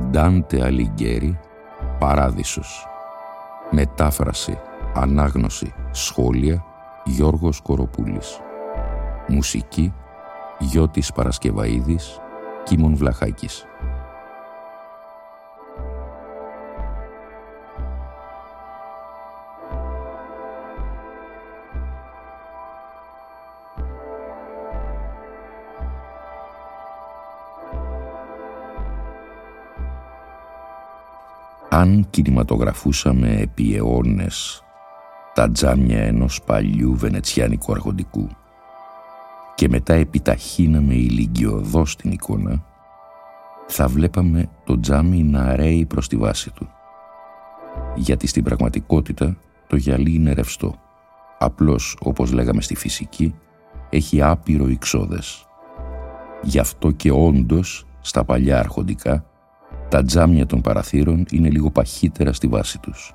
Ντάντε Αλιγκέρι, Παράδεισος. Μετάφραση, ανάγνωση, σχόλια, Γιώργος Κοροπούλης. Μουσική, Γιώτης Παρασκευαίδης, Κίμων Βλαχάκης. Αν κινηματογραφούσαμε επί αιώνες τα τζάμια ενός παλιού βενετσιάνικου αρχοντικού και μετά επιταχύναμε ηλικιωδώς την εικόνα, θα βλέπαμε το τζάμι να ρέει προς τη βάση του. Γιατί στην πραγματικότητα το γυαλί είναι ρευστό. Απλώς, όπως λέγαμε στη φυσική, έχει άπειρο ιξώδες. Γι' αυτό και όντως στα παλιά αρχοντικά τα τζάμια των παραθύρων είναι λίγο παχύτερα στη βάση τους.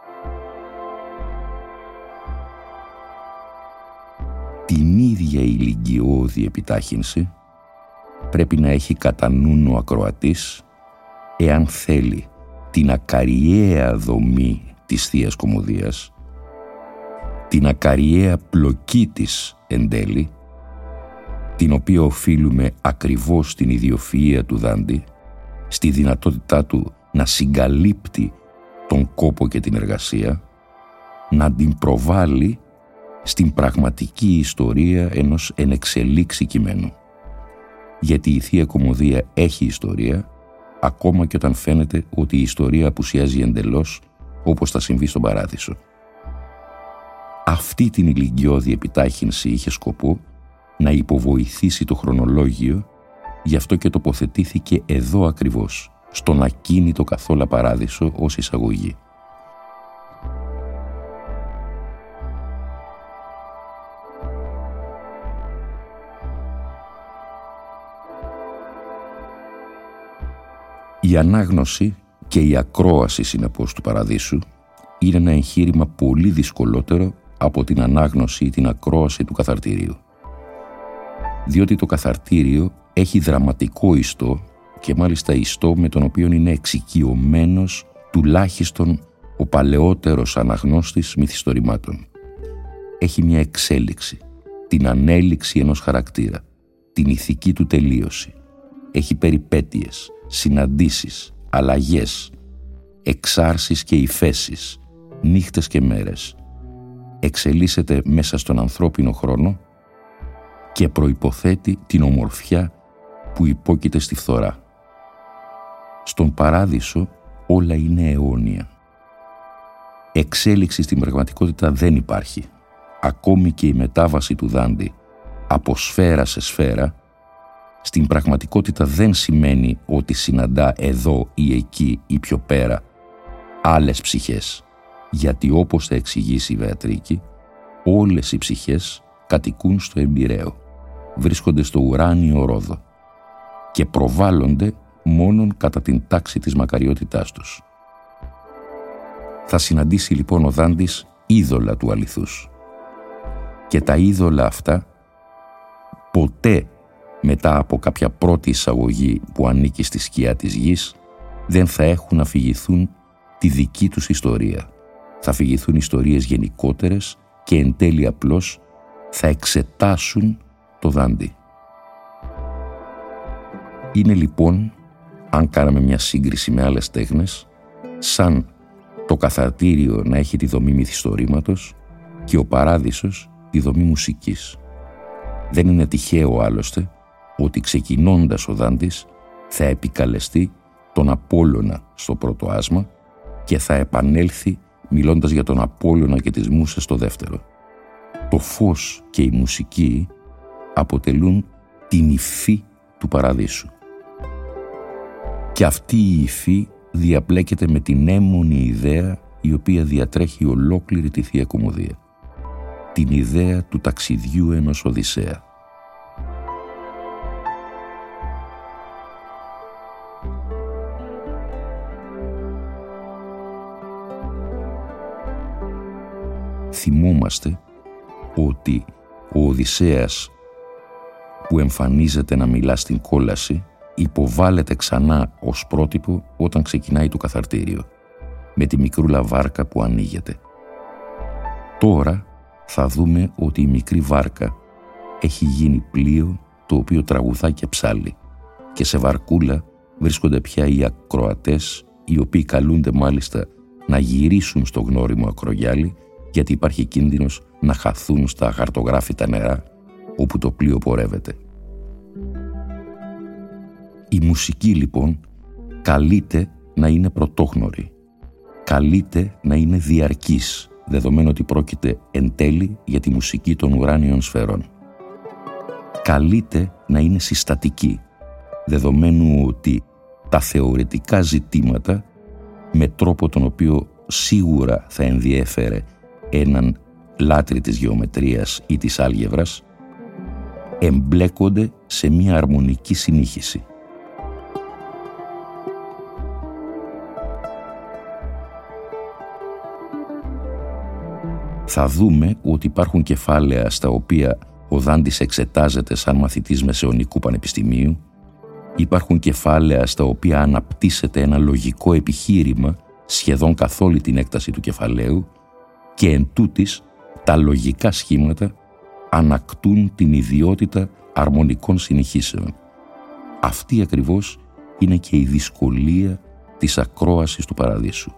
Την ίδια ηλικιώδη επιτάχυνση πρέπει να έχει κατά νου ο ακροατής εάν θέλει την ακαριαία δομή της Θείας Κωμωδίας, την ακαριαία πλοκή της εν τέλει, την οποία οφείλουμε ακριβώς στην ιδιοφυΐα του Δάντη, στη δυνατότητά του να συγκαλύπτει τον κόπο και την εργασία, να την προβάλλει στην πραγματική ιστορία ενός ενεξελίξη κειμένου. Γιατί η Θεία Κωμωδία έχει ιστορία, ακόμα και όταν φαίνεται ότι η ιστορία απουσιάζει εντελώς, όπως θα συμβεί στον Παράδεισο. Αυτή την ηλικιώδη επιτάχυνση είχε σκοπό να υποβοηθήσει το χρονολόγιο, γι' αυτό και τοποθετήθηκε εδώ ακριβώς, στον ακίνητο καθόλου Παράδεισο ως εισαγωγή. Η ανάγνωση και η ακρόαση συνεπώς του Παραδείσου είναι ένα εγχείρημα πολύ δυσκολότερο από την ανάγνωση ή την ακρόαση του καθαρτηρίου. Διότι το καθαρτήριο έχει δραματικό ιστό και μάλιστα ιστό με τον οποίο είναι εξοικειωμένος τουλάχιστον ο παλαιότερος αναγνώστης μυθιστορημάτων. Έχει μια εξέλιξη, την ανέλιξη ενός χαρακτήρα, την ηθική του τελείωση. Έχει περιπέτειες, συναντήσεις, αλλαγές, εξάρσεις και υφέσεις, νύχτες και μέρες. Εξελίσσεται μέσα στον ανθρώπινο χρόνο και προϋποθέτει την ομορφιά που υπόκειται στη φθορά. Στον Παράδεισο όλα είναι αιώνια. Εξέλιξη στην πραγματικότητα δεν υπάρχει. Ακόμη και η μετάβαση του Δάντη από σφαίρα σε σφαίρα στην πραγματικότητα δεν σημαίνει ότι συναντά εδώ ή εκεί ή πιο πέρα άλλες ψυχές, γιατί όπως θα εξηγήσει η Βεατρίκη, όλες οι ψυχές κατοικούν στο εμπειραίο, βρίσκονται στο ουράνιο ρόδο και προβάλλονται μόνον κατά την τάξη της μακαριότητάς τους. Θα συναντήσει λοιπόν ο Δάντης είδωλα του αληθούς και τα είδωλα αυτά ποτέ μετά από κάποια πρώτη εισαγωγή που ανήκει στη σκιά της γης δεν θα έχουν να αφηγηθούν τη δική τους ιστορία. Θα αφηγηθούν ιστορίες γενικότερες και εν τέλει απλώς θα εξετάσουν το Δάντη. Είναι λοιπόν, αν κάναμε μια σύγκριση με άλλες τέχνες, σαν το καθαρτήριο να έχει τη δομή μυθιστορήματος και ο Παράδεισος τη δομή μουσικής. Δεν είναι τυχαίο άλλωστε ότι ξεκινώντας ο Δάντης θα επικαλεστεί τον Απόλλωνα στο πρώτο άσμα και θα επανέλθει μιλώντας για τον Απόλλωνα και τις μούσες στο δεύτερο. Το φως και η μουσική αποτελούν την υφή του Παραδείσου. Και αυτή η υφή διαπλέκεται με την έμμονη ιδέα η οποία διατρέχει ολόκληρη τη Θεία Κωμωδία. Την ιδέα του ταξιδιού ενός Οδυσσέα. Θυμόμαστε ότι ο Οδυσσέας που εμφανίζεται να μιλά στην κόλαση υποβάλλεται ξανά ως πρότυπο όταν ξεκινάει το καθαρτήριο, με τη μικρούλα βάρκα που ανοίγεται. Τώρα θα δούμε ότι η μικρή βάρκα έχει γίνει πλοίο το οποίο τραγουδά και ψάλλει, και σε βαρκούλα βρίσκονται πια οι ακροατές, οι οποίοι καλούνται μάλιστα να γυρίσουν στο γνώριμο ακρογιάλι, γιατί υπάρχει κίνδυνος να χαθούν στα αχαρτογράφητα νερά όπου το πλοίο πορεύεται. Η μουσική λοιπόν καλείται να είναι πρωτόγνωρη, καλείται να είναι διαρκής, δεδομένου ότι πρόκειται εν τέλει για τη μουσική των ουράνιων σφαιρών. Καλείται να είναι συστατική, δεδομένου ότι τα θεωρητικά ζητήματα, με τρόπο τον οποίο σίγουρα θα ενδιέφερε έναν λάτρη της γεωμετρίας ή της άλγευρας, εμπλέκονται σε μια αρμονική συνήχηση. Θα δούμε ότι υπάρχουν κεφάλαια στα οποία ο Δάντης εξετάζεται σαν μαθητής μεσαιωνικού πανεπιστημίου, υπάρχουν κεφάλαια στα οποία αναπτύσσεται ένα λογικό επιχείρημα σχεδόν καθ' όλη την έκταση του κεφαλαίου, και εν τούτης τα λογικά σχήματα ανακτούν την ιδιότητα αρμονικών συνηχήσεων. Αυτή ακριβώς είναι και η δυσκολία της ακρόασης του παραδείσου.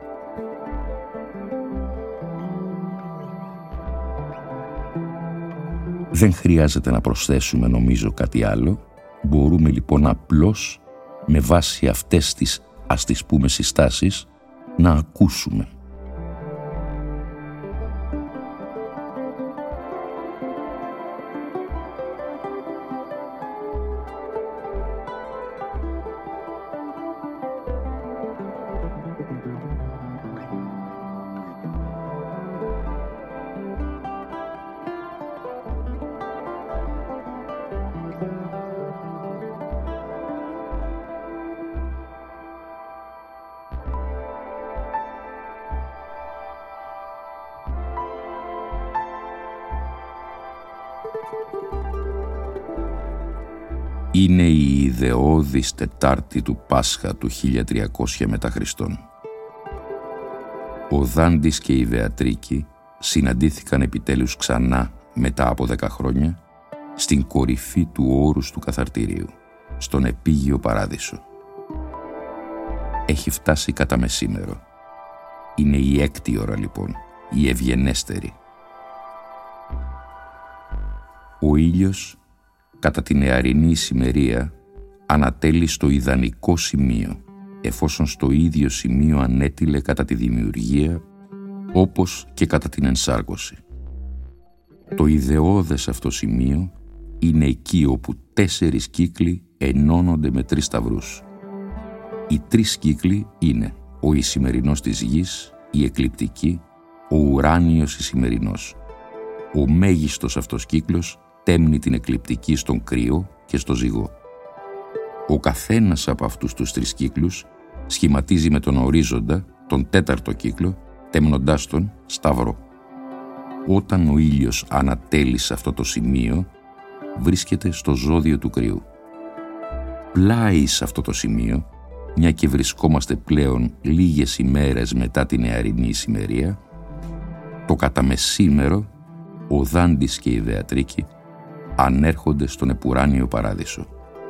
Δεν χρειάζεται να προσθέσουμε νομίζω κάτι άλλο. Μπορούμε λοιπόν απλώς με βάση αυτές τις, ας τις πούμε, συστάσεις να ακούσουμε. Είναι η ιδεώδης Τετάρτη του Πάσχα του 1300 μετά Χριστόν. Ο Δάντης και η Βεατρίκη συναντήθηκαν επιτέλους ξανά μετά από 10 χρόνια στην κορυφή του όρους του καθαρτηρίου, στον επίγειο παράδεισο. Έχει φτάσει κατά μεσήμερο. Είναι η 6η ώρα λοιπόν, η ευγενέστερη. Ο ήλιος κατά την νεαρινή ησημερία ανατέλει στο ιδανικό σημείο, εφόσον στο ίδιο σημείο ανέτειλε κατά τη δημιουργία, όπως και κατά την ενσάρκωση. Το ιδεώδες αυτό σημείο είναι εκεί όπου 4 κύκλοι ενώνονται με 3 σταυρούς. Οι 3 κύκλοι είναι ο ησημερινός της γης, η εκλειπτική, ο ουράνιος ησημερινός. Ο μέγιστος αυτός κύκλος τέμνει την εκλειπτική στον κρύο και στο ζυγό. Ο καθένας από αυτούς τους 3 κύκλους σχηματίζει με τον ορίζοντα τον 4ο κύκλο, τέμνοντάς τον σταυρό. Όταν ο ήλιος ανατέλει σε αυτό το σημείο, βρίσκεται στο ζώδιο του κρυού. Πλάι σε αυτό το σημείο, μια και βρισκόμαστε πλέον λίγες ημέρες μετά την νεαρινή ησημερία, το καταμεσήμερο, ο Δάντης και η Βεατρίκη ανέρχονται στον επουράνιο παράδεισο.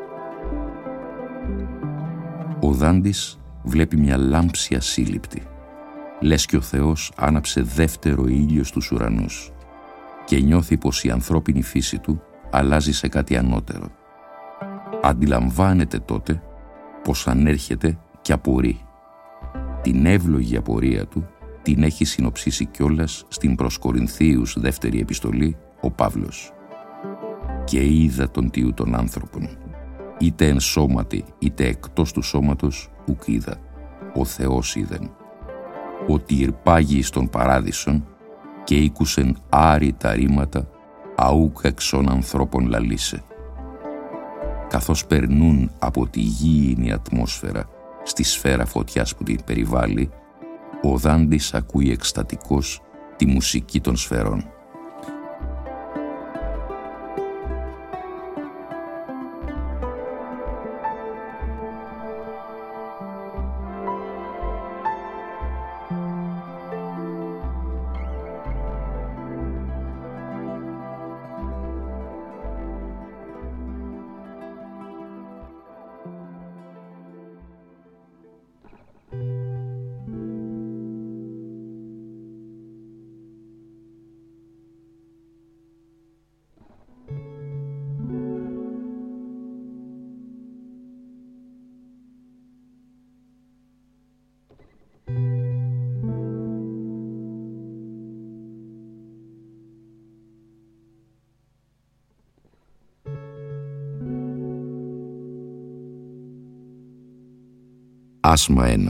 Ο Δάντης βλέπει μια λάμψη ασύλληπτη, λες και ο Θεός άναψε δεύτερο ήλιο στους ουρανούς, και νιώθει πως η ανθρώπινη φύση του αλλάζει σε κάτι ανώτερο. Αντιλαμβάνεται τότε πως ανέρχεται και απορεί. Την εύλογη απορία του την έχει συνοψίσει κιόλας στην προς Κορινθίους 2η επιστολή ο Παύλος. «Και είδα τον Τιού των άνθρωπων, είτε εν σώματι είτε εκτός του σώματος ουκ είδα, ο Θεός είδεν, ότι ηρπάγει στον παράδεισον και ήκουσεν άρρητα ρήματα αούκ εξών ανθρώπων λαλήσε». Καθώς περνούν από τη γήινη ατμόσφαιρα στη σφαίρα φωτιάς που την περιβάλλει, ο Δάντης ακούει εκστατικός τη μουσική των σφαιρών. Άσμα 1.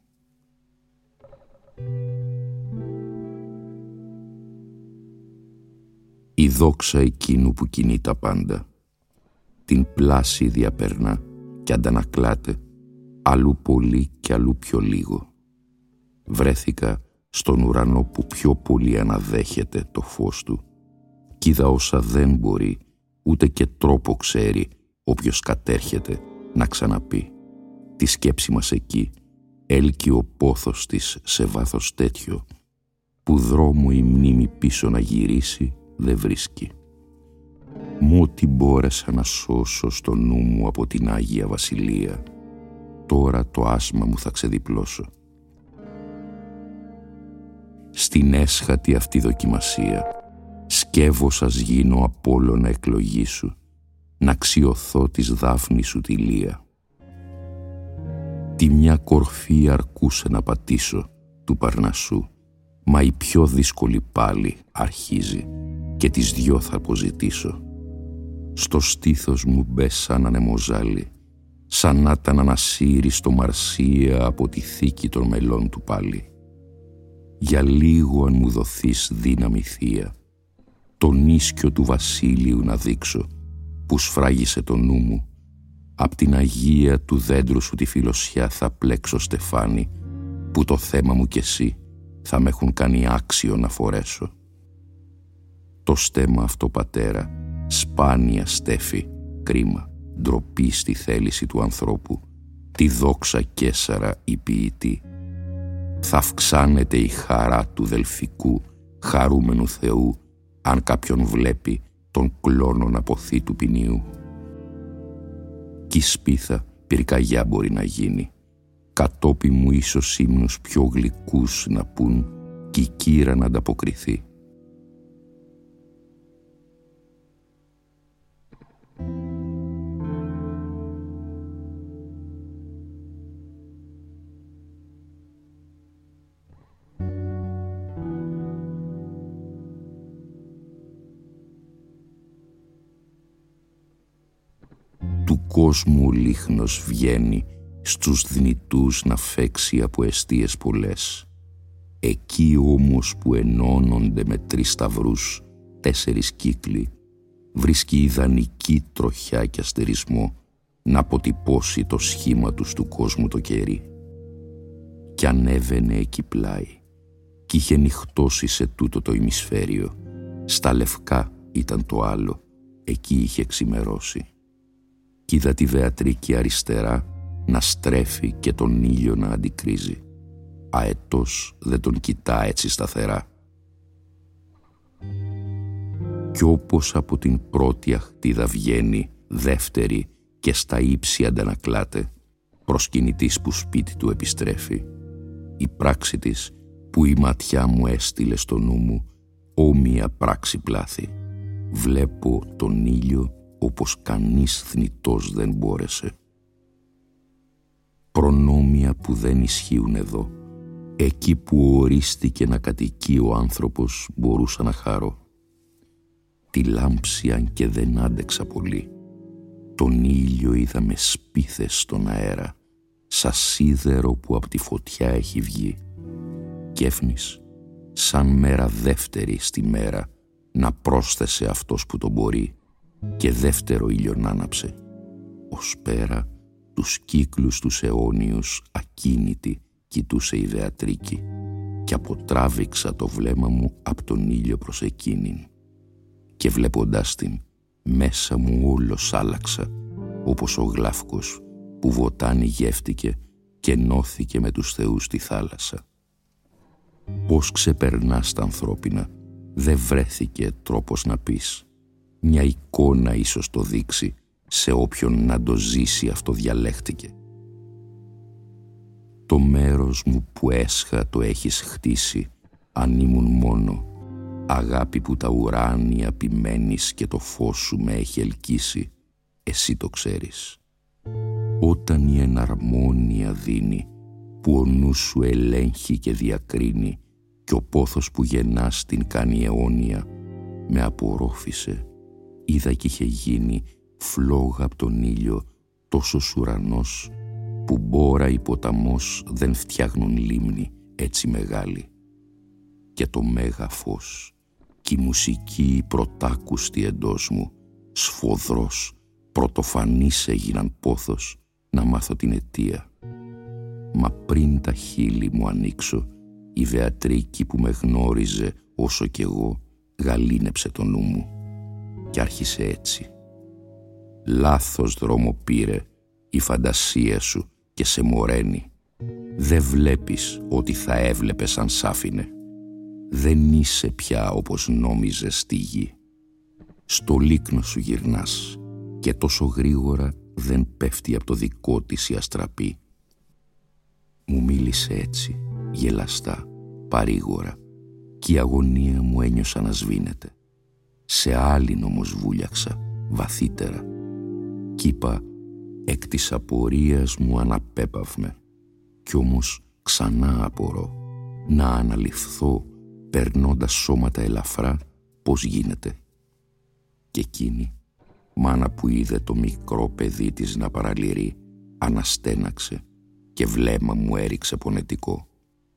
Η δόξα εκείνου που κινεί τα πάντα, την πλάση διαπερνά και αντανακλάται, αλλού πολύ και αλλού πιο λίγο. Βρέθηκα στον ουρανό που πιο πολύ αναδέχεται το φως του, κι είδα όσα δεν μπορεί, ούτε και τρόπο ξέρει όποιος κατέρχεται να ξαναπεί. Τη σκέψη μας εκεί έλκει ο πόθος της σε βάθος τέτοιο, που δρόμο η μνήμη πίσω να γυρίσει δεν βρίσκει. Μ' ό,τι μπόρεσα να σώσω στο νου μου από την Άγια Βασιλεία, τώρα το άσμα μου θα ξεδιπλώσω. Στην έσχατη αυτή δοκιμασία σκεύωσας γίνω Απόλλωνα εκλογή σου, να αξιωθώ της Δάφνης σου τη λία. Τη μια κορφή αρκούσε να πατήσω του Παρνασσού, μα η πιο δύσκολη πάλι αρχίζει και τις δυο θα αποζητήσω. Στο στήθος μου μπες σαν ανεμοζάλι, σαν να ήταν ανασύρει στο Μαρσία από τη θήκη των μελών του πάλι. Για λίγο αν μου δοθείς δύναμη θεία, τον ίσκιο του βασίλειου να δείξω, που σφράγισε το νου μου, απ' την αγία του δέντρου σου τη φιλοσιά θα πλέξω στεφάνι, που το θέμα μου κι εσύ θα με έχουν κάνει άξιο να φορέσω. Το στέμμα αυτό, πατέρα, σπάνια στέφη, κρίμα, ντροπή στη θέληση του ανθρώπου, τη δόξα Καίσαρα η ποιητή. Θα αυξάνεται η χαρά του δελφικού, χαρούμενου Θεού, αν κάποιον βλέπει τον κλόνο να ποθεί του ποινίου. Κι η σπίθα πυρκαγιά μπορεί να γίνει, κατόπι μου ίσως ύμνους πιο γλυκούς να πουν, κι η κύρα να ανταποκριθεί. Του κόσμου ο λίχνος βγαίνει στους δνητούς να φέξει από εστίες πολλές. Εκεί όμως που ενώνονται με 3 σταυρούς 4 κύκλοι, βρίσκει ιδανική τροχιά και αστερισμό να αποτυπώσει το σχήμα τους του κόσμου το κερί. Κι ανέβαινε εκεί πλάι, κι είχε νυχτώσει σε τούτο το ημισφαίριο. Στα λευκά ήταν το άλλο, εκεί είχε ξημερώσει. Κι είδα τη Βεατρίκη αριστερά να στρέφει και τον ήλιο να αντικρίζει. Αετός δεν τον κοιτά έτσι σταθερά. Κι όπως από την πρώτη αχτίδα βγαίνει δεύτερη και στα ύψη αντανακλάται, προσκυνητής που σπίτι του επιστρέφει, η πράξη της που η ματιά μου έστειλε στο νου μου, όμοια πράξη πλάθη. Βλέπω τον ήλιο όπως κανείς θνητός δεν μπόρεσε. Προνόμια που δεν ισχύουν εδώ, εκεί που ορίστηκε να κατοικεί ο άνθρωπος, μπορούσα να χαρώ. Τη λάμψη αν και δεν άντεξα πολύ, τον ήλιο είδα με σπίθες στον αέρα, σαν σίδερο που από τη φωτιά έχει βγει. Κέφνης, σαν μέρα δεύτερη στη μέρα, να πρόσθεσε αυτός που τον μπορεί, και δεύτερο ήλιον άναψε. Ως πέρα τους κύκλους τους αιώνιους ακίνητη κοιτούσε η Βεατρίκη, και αποτράβηξα το βλέμμα μου απ' τον ήλιο προς εκείνην. Και βλέποντάς την, μέσα μου όλος άλλαξα, όπως ο γλάφκος που βοτάνι γεύτηκε και ενώθηκε με τους θεούς στη θάλασσα. Πώς ξεπερνάς τα ανθρώπινα, δεν βρέθηκε τρόπος να πεις. Μια εικόνα ίσως το δείξει, σε όποιον να το ζήσει αυτό διαλέχτηκε. Το μέρος μου που έσχα το έχεις χτίσει, αν ήμουν μόνο, αγάπη που τα ουράνια ποιμένεις και το φως σου με έχει ελκύσει, εσύ το ξέρεις. Όταν η εναρμόνια δίνει, που ο νους σου ελέγχει και διακρίνει, και ο πόθος που γεννάς την κάνει αιώνια, με απορρόφησε. Είδα κι είχε γίνει φλόγα απ' τον ήλιο, τόσος ουρανός, που μπόρα ή ποταμός δεν φτιάχνουν λίμνη έτσι μεγάλη. Και το μέγα φως κι η μουσική πρωτάκουστη εντός μου, σφοδρός, πρωτοφανής έγιναν πόθος να μάθω την αιτία. Μα πριν τα χείλη μου ανοίξω, η Βεατρίκη που με γνώριζε όσο κι εγώ γαλήνεψε το νου μου κι άρχισε έτσι. Λάθος δρόμο πήρε η φαντασία σου και σε μοραίνει. Δε βλέπεις ότι θα έβλεπες αν σ' άφηνε. Δεν είσαι πια όπως νόμιζες στη γη. Στο λίκνο σου γυρνάς και τόσο γρήγορα δεν πέφτει από το δικό της η αστραπή. Μου μίλησε έτσι, γελαστά, παρήγορα, κι η αγωνία μου ένιωσα να σβήνεται. Σε άλλην όμως βούλιαξα, βαθύτερα. Κι είπα, εκ της απορίας μου αναπέπαυμε. Κι όμως ξανά απορώ, να αναλυφθώ, περνώντας σώματα ελαφρά, πώς γίνεται. Και εκείνη, μάνα που είδε το μικρό παιδί της να παραλυρεί, αναστέναξε και βλέμμα μου έριξε πονετικό.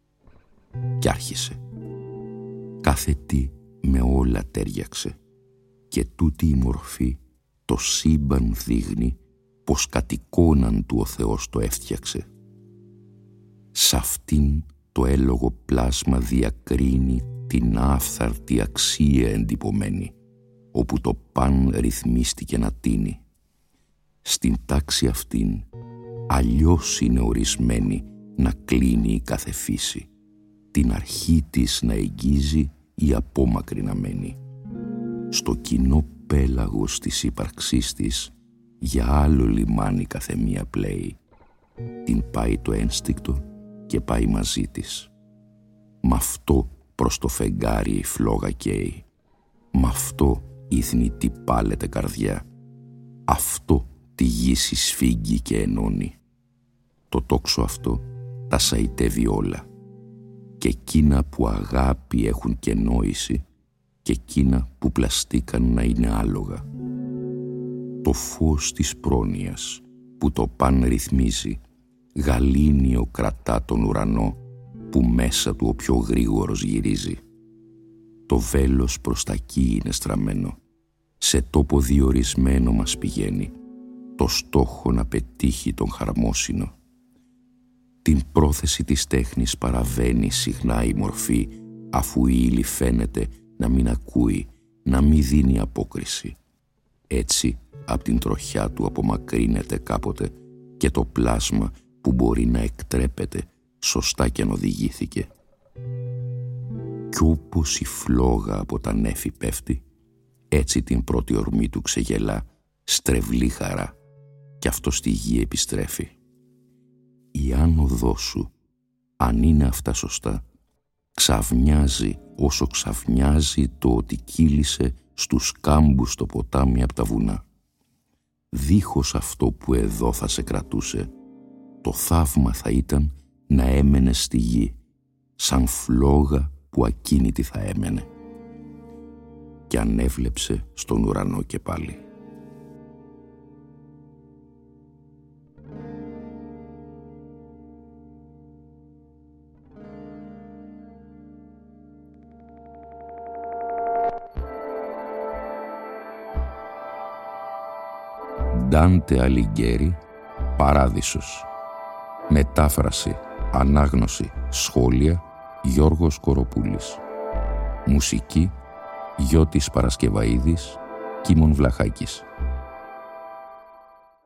Κι άρχισε. Κάθε τι με όλα τέριαξε και τούτη η μορφή το σύμπαν δείχνει πως κατ' εικόναν του ο Θεός το έφτιαξε. Σ' αυτήν το έλογο πλάσμα διακρίνει την άφθαρτη αξία εντυπωμένη, όπου το παν ρυθμίστηκε να τίνει. Στην τάξη αυτήν αλλιώς είναι ορισμένη να κλείνει η κάθε φύση, την αρχή της να εγγίζει ή απόμακρη να μένει. Στο κοινό πέλαγος της ύπαρξής της για άλλο λιμάνι καθεμία πλέει. Την πάει το ένστικτο και πάει μαζί της. Μ' αυτό προς το φεγγάρι η φλόγα καίει. Μ' αυτό η θνητή πάλεται καρδιά. Αυτό τη γη συσφίγγει και ενώνει. Το τόξο αυτό τα σαϊτεύει όλα. Και εκείνα που αγάπη έχουν και νόηση και εκείνα που πλαστήκαν να είναι άλογα. Το φως της πρόνοιας που το παν ρυθμίζει, γαλήνιο κρατά τον ουρανό που μέσα του ο πιο γρήγορος γυρίζει. Το βέλος προς τα εκεί είναι στραμμένο, σε τόπο διορισμένο μας πηγαίνει, το στόχο να πετύχει τον χαρμόσυνο. Την πρόθεση της τέχνης παραβαίνει συχνά η μορφή, αφού η ύλη φαίνεται να μην ακούει, να μην δίνει απόκριση. Έτσι, απ' την τροχιά του απομακρύνεται κάποτε και το πλάσμα που μπορεί να εκτρέπεται, σωστά κι αν οδηγήθηκε. Κι όπως η φλόγα από τα νέφη πέφτει, έτσι την πρώτη ορμή του ξεγελά, στρεβλή χαρά, κι αυτό στη γη επιστρέφει. Η άνοδός σου, αν είναι αυτά σωστά, ξαφνιάζει όσο ξαφνιάζει το ότι κύλησε στους κάμπους το ποτάμι από τα βουνά. Δίχως αυτό που εδώ θα σε κρατούσε, το θαύμα θα ήταν να έμενε στη γη, σαν φλόγα που ακίνητη θα έμενε. Και ανέβλεψε στον ουρανό και πάλι. Ντάντε Αλιγκέρι, Παράδεισος. Μετάφραση, ανάγνωση, σχόλια, Γιώργος Κοροπούλης. Μουσική, Γιώτης Παρασκευαΐδης, Κίμων Βλαχάκης.